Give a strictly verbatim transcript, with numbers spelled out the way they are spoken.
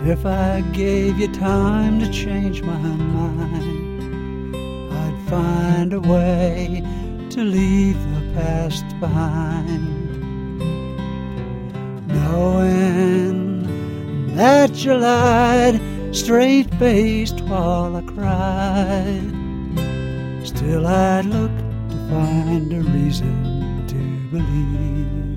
If I gave you time to change my mind, I'd find a way to leave the past behind. Knowing that you lied, straight-faced while I cried, still I'd look to find a reason to believe.